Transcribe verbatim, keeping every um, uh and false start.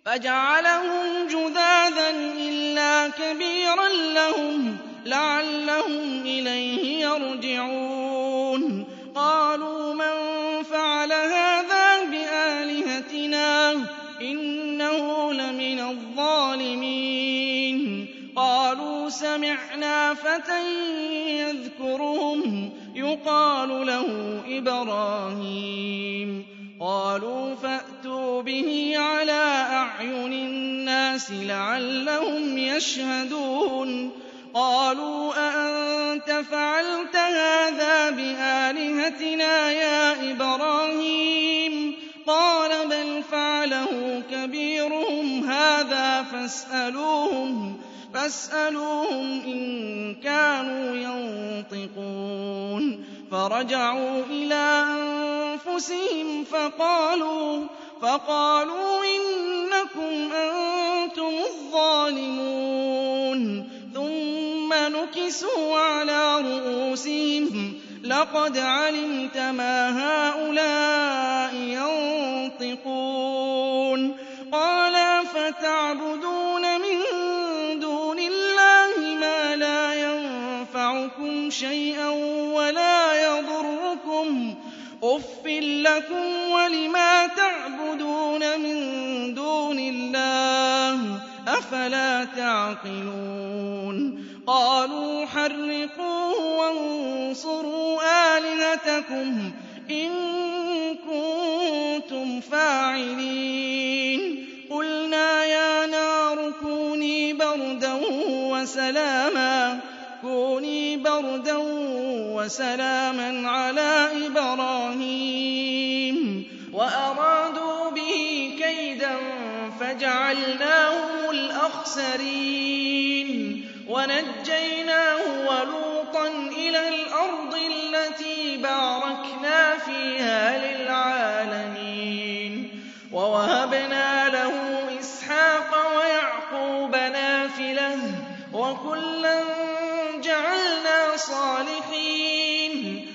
فَجَعَلَهُمْ جُذَاذًا إِلَّا كَبِيرًا لَّهُمْ لَعَلَّهُمْ إِلَيْهِ يَرْجِعُونَ قَالُوا مَن فَعَلَ هَٰذَا بِآلِهَتِنَا إِنَّهُ لَمِنَ الظَّالِمِينَ قَالُوا سَمِعْنَا فَتًى يَذْكُرُهُمْ يُقَالُ لَهُ إِبْرَاهِيمُ قَالُوا فَأْتُوا بِهِ عَلَىٰ أَعْيُنِ النَّاسِ لَعَلَّهُمْ يَشْهَدُونَ قَالُوا أَأَنتَ فَعَلْتَ هَٰذَا بِآلِهَتِنَا يَا إِبْرَاهِيمُ قَالَ بَلْ فَعَلَهُ كَبِيرُهُمْ هَٰذَا فَاسْأَلُوهُمْ فَاسْأَلُوهُمْ إِن كَانُوا يَنطِقُونَ فَرَجَعُوا إِلَىٰ أَنفُسِهِمْ فَقَالُوا فَقَالُوا إِنَّكُمْ أَنتُمُ الظَّالِمُونَ ثُمَّ نُكِسُوا عَلَىٰ رُءُوسِهِمْ لَقَدْ عَلِمْتَ مَا هَٰؤُلَاءِ يَنطِقُونَ قَالَ أَفَتَعْبُدُونَ مِن دُونِ اللَّهِ مَا لَا يَنفَعُكُمْ شَيْئًا وَلَا يَضُرُّكُمْ أُفٍّ لَّكُمْ وَلِمَا تَعْبُدُونَ مِن دُونِ اللَّهِ أَفَلَا تَعْقِلُونَ قَالُوا حَرِّقُوهُ وَانصُرُوا آلِهَتَكُمْ إِن كُنتُمْ فَاعِلِينَ قُلْنَا يَا نَارُ كُونِي بَرْدًا وَسَلَامًا كُونِي بَرْدًا وَسَلَامًا عَلَىٰ إِبْرَاهِيمَ وَأَرَادُوا بِهِ كَيْدًا فَجَعَلْنَاهُمُ الْأَخْسَرِينَ وَنَجَّيْنَاهُ وَلُوطًا إِلَى الْأَرْضِ الَّتِي بَارَكْنَا فِيهَا لِلْعَالَمِينَ وَوَهَبْنَا لَهُ إِسْحَاقَ وَيَعْقُوبَ نَافِلَةً وَكُلًّا جَعَلْنَا صَالِحِينَ